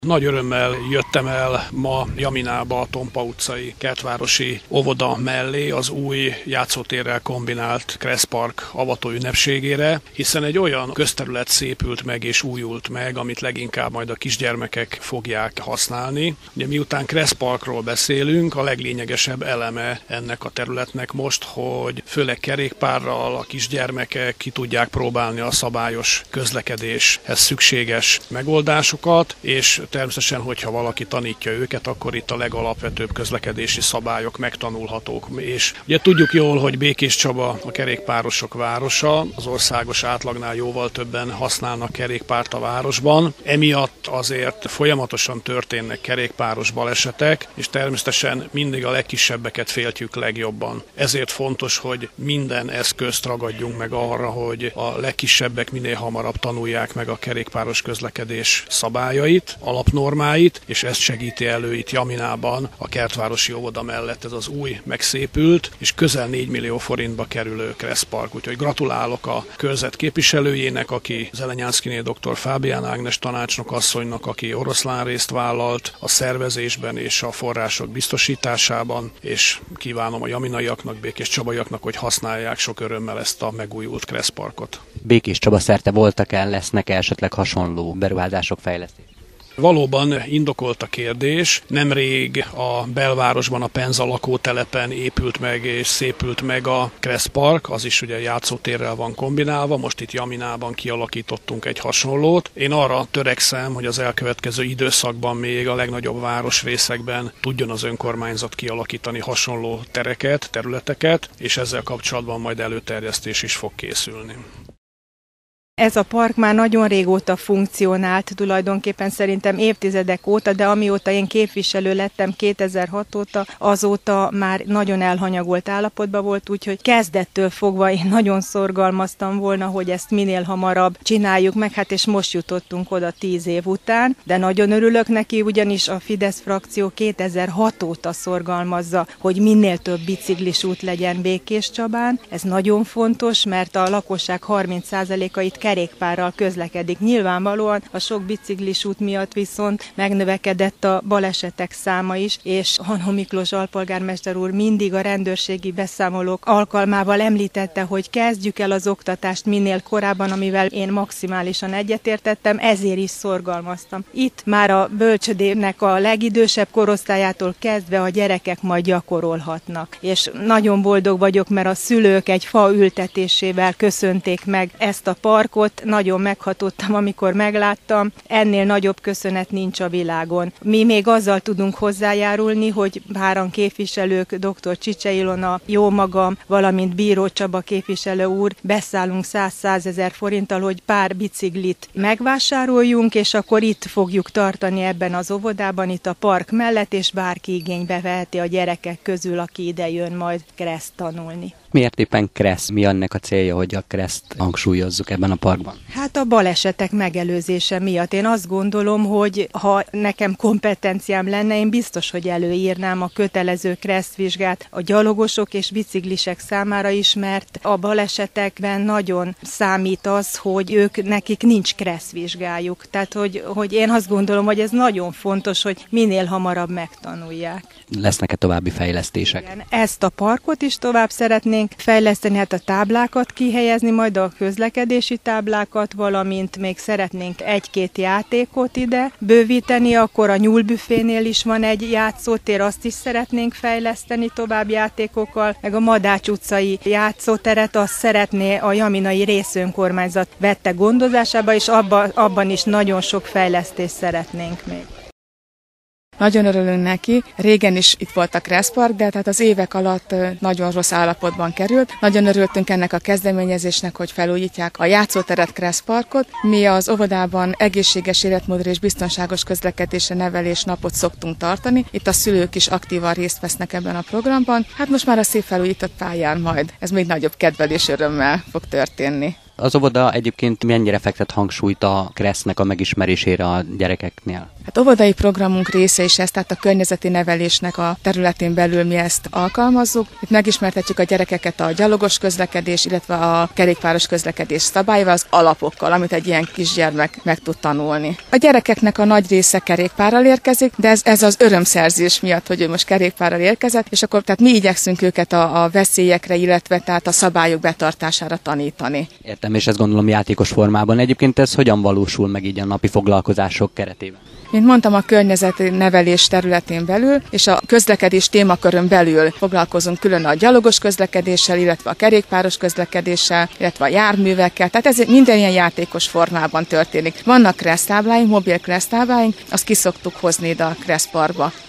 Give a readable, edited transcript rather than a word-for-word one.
Nagy örömmel jöttem el ma Jaminába a Tompa utcai kertvárosi óvoda mellé az új játszótérrel kombinált Kressz Park avató ünnepségére, hiszen egy olyan közterület szépült meg és újult meg, amit leginkább majd a kisgyermekek fogják használni. Ugye miután Kressz Parkról beszélünk, a leglényegesebb eleme ennek a területnek most, hogy főleg kerékpárral a kisgyermekek ki tudják próbálni a szabályos közlekedéshez szükséges megoldásokat, és természetesen, hogyha valaki tanítja őket, akkor itt a legalapvetőbb közlekedési szabályok megtanulhatók. És ugye tudjuk jól, hogy Békéscsaba a kerékpárosok városa, az országos átlagnál jóval többen használnak kerékpárt a városban. Emiatt azért folyamatosan történnek kerékpáros balesetek, és természetesen mindig a legkisebbeket féltjük legjobban. Ezért fontos, hogy minden eszközt ragadjunk meg arra, hogy a legkisebbek minél hamarabb tanulják meg a kerékpáros közlekedés szabályait, alapnormáit, és ezt segíti elő itt Jaminában, a kertvárosi óvoda mellett ez az új, megszépült, és közel 4 millió forintba kerülő Kressz Park. Úgyhogy gratulálok a körzet képviselőjének, aki Zelenyánszkiné dr. Fábián Ágnes tanácsnok asszonynak, aki oroszlán részt vállalt a szervezésben és a források biztosításában, és kívánom a jaminaiaknak, békéscsabaiaknak, hogy használják sok örömmel ezt a megújult Kressz Parkot. Békéscsaba szerte voltak-e, lesznek-e esetleg hasonló beruházások, fejlesztések? Valóban indokolt a kérdés. Nemrég a belvárosban, a Penza lakótelepen épült meg és szépült meg a Kressz Park, az is ugye játszótérrel van kombinálva, most itt Jaminában kialakítottunk egy hasonlót. Én arra törekszem, hogy az elkövetkező időszakban még a legnagyobb városrészekben tudjon az önkormányzat kialakítani hasonló tereket, területeket, és ezzel kapcsolatban majd előterjesztés is fog készülni. Ez a park már nagyon régóta funkcionált, tulajdonképpen szerintem évtizedek óta, de amióta én képviselő lettem 2006 óta, azóta már nagyon elhanyagolt állapotban volt, úgyhogy kezdettől fogva én nagyon szorgalmaztam volna, hogy ezt minél hamarabb csináljuk meg, hát és most jutottunk oda 10 év után, de nagyon örülök neki, ugyanis a Fidesz frakció 2006 óta szorgalmazza, hogy minél több biciklis út legyen Békéscsabán. Ez nagyon fontos, mert a lakosság 30%-a itt kerékpárral közlekedik. Nyilvánvalóan a sok biciklis út miatt viszont megnövekedett a balesetek száma is, és Hanho Miklós alpolgármester úr mindig a rendőrségi beszámolók alkalmával említette, hogy kezdjük el az oktatást minél korábban, amivel én maximálisan egyetértettem, ezért is szorgalmaztam. Itt már a bölcsödének a legidősebb korosztályától kezdve a gyerekek majd gyakorolhatnak. És nagyon boldog vagyok, mert a szülők egy fa ültetésével köszönték meg ezt a parkot. Nagyon meghatottam, amikor megláttam. Ennél nagyobb köszönet nincs a világon. Mi még azzal tudunk hozzájárulni, hogy 3 képviselők, dr. Csicse Ilona, jó magam, valamint Bíró Csaba képviselő úr, beszállunk 100 ezer forinttal, hogy pár biciklit megvásároljunk, és akkor itt fogjuk tartani ebben az óvodában, itt a park mellett, és bárki igénybe veheti a gyerekek közül, aki ide jön majd Kreszt tanulni. Miért éppen Kressz? Mi annak a célja, hogy a Kreszt hangsúlyozzuk ebben a parkban? Hát a balesetek megelőzése miatt. Én azt gondolom, hogy ha nekem kompetenciám lenne, én biztos, hogy előírnám a kötelező kresszvizsgát a gyalogosok és biciklisek számára is, mert a balesetekben nagyon számít az, hogy nekik nincs kresszvizsgájuk. Tehát, hogy én azt gondolom, hogy ez nagyon fontos, hogy minél hamarabb megtanulják. Lesznek-e további fejlesztések? Igen, ezt a parkot is tovább szeretnénk fejleszteni, hát a táblákat kihelyezni, majd a közlekedési táblákat, valamint még szeretnénk 1-2 játékot ide bővíteni, akkor a nyúlbüfénél is van egy játszótér, azt is szeretnénk fejleszteni tovább játékokkal, meg a Madács utcai játszóteret, azt szeretné a jaminai részönkormányzat vette gondozásába, és abban is nagyon sok fejlesztést szeretnénk még. Nagyon örülünk neki. Régen is itt volt a Kressz Park, de tehát az évek alatt nagyon rossz állapotban került. Nagyon örültünk ennek a kezdeményezésnek, hogy felújítják a játszóteret, Kressz Parkot. Mi az óvodában egészséges életmódra és biztonságos közlekedésre nevelés napot szoktunk tartani. Itt a szülők is aktívan részt vesznek ebben a programban. Hát most már a szép felújított pályán majd. Ez még nagyobb kedvel és örömmel fog történni. Az óvoda egyébként mennyire fektet hangsúlyt a Kressznek a megismerésére a gyerekeknél? Hát óvodai programunk része is ez, tehát a környezeti nevelésnek a területén belül mi ezt alkalmazzuk. Itt megismertetjük a gyerekeket a gyalogos közlekedés, illetve a kerékpáros közlekedés szabályával, az alapokkal, amit egy ilyen kisgyermek meg tud tanulni. A gyerekeknek a nagy része kerékpárral érkezik, de ez az örömszerzés miatt, hogy ő most kerékpárral érkezett, és akkor tehát mi igyekszünk őket a veszélyekre, illetve tehát a szabályok betartására tanítani. Értem, és ezt gondolom játékos formában. Egyébként ez hogyan valósul meg így a napi foglalkozások keretében? Mint mondtam, a környezeti nevelés területén belül, és a közlekedés témakörön belül foglalkozunk külön a gyalogos közlekedéssel, illetve a kerékpáros közlekedéssel, illetve a járművekkel, tehát ez minden ilyen játékos formában történik. Vannak kressztábláink, mobil kressztábláink, azt ki szoktuk hozni ide a kresszparkba.